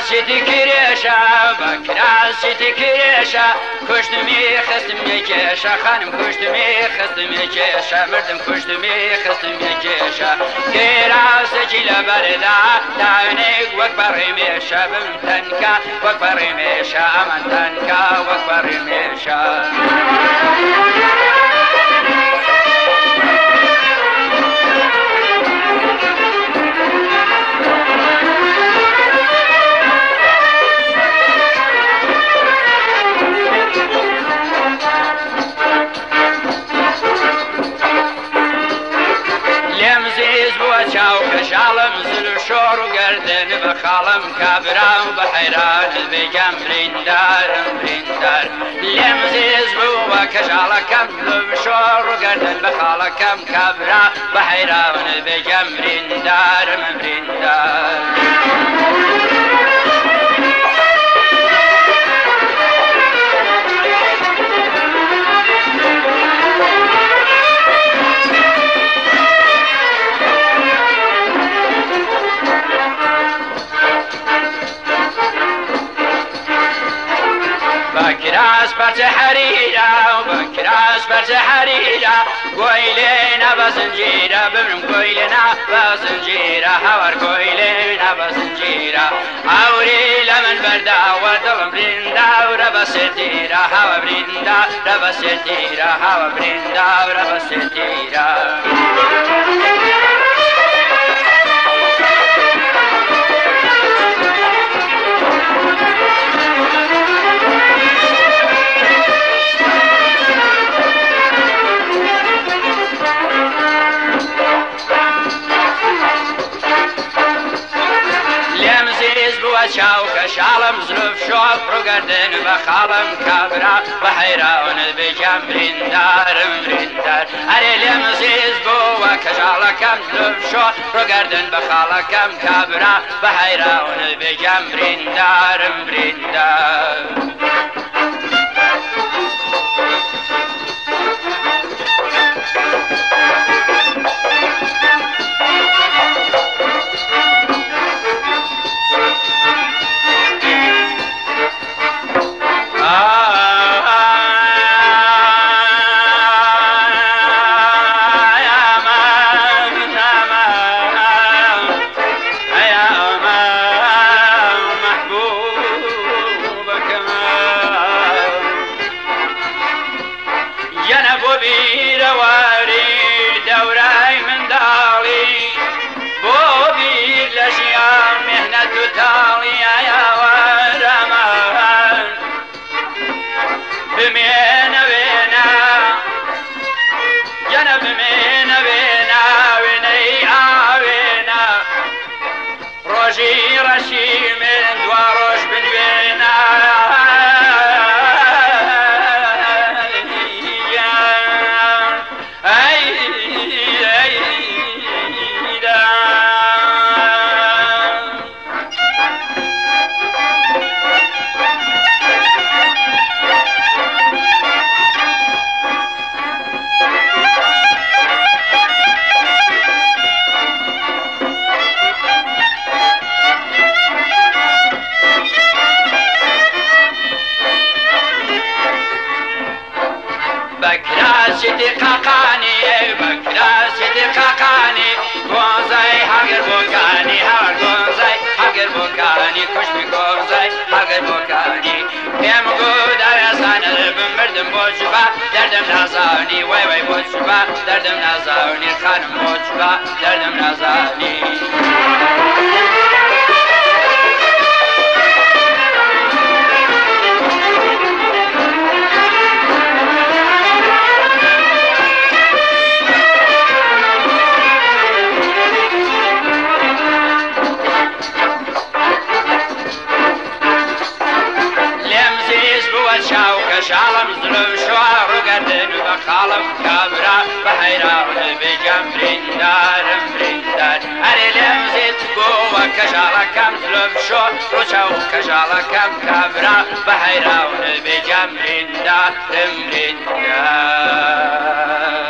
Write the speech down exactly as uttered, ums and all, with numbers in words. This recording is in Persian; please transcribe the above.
کراسی کریشا با کراسی کریشا کشتمی خستمی کشا خانم کشتمی خستمی کشا مردم کشتمی خستمی کشا کراسی جیل بردا تانیک وک بریمیشا بم تنکا وک بریمیشا من تنکا وک بریمیشا شالم زل شور وقردن بخالم كابرام بحيران بجم بريندار بريندار لمزيز بوا كشالا كم زل شور وقردن بخالكم كابرام بحيران بجم بريندار بريندار بكراس برت حريرة وبكراس برت حريرة قويلنا بزنجيرة بمن قويلنا بزنجيرة هور قويلنا بزنجيرة أوري لمن بردا ودلم بريندا وربستيرة هوا بريندا ربستيرة هوا بريندا وربستيرة شاوك شالم زلف شوف رقردن بخالم كابرا بحيران بجم بريندار بريندار أري لمزيز بوا كشالكم زلف شوف رقردن بخالكم كابرا بحيران بجم بريندار بريندار دردم نازانی وای وای بوچبا دردم نازانی خانم بوچبا دردم نازانی شالم زلف شوار وقردن بخالم كابرا بحيران بجم بريندار بريندار أري لمزيت بوا كشالكم زلف شوار وشاو كشالكم كابرا بحيران بجم بريندار بريندار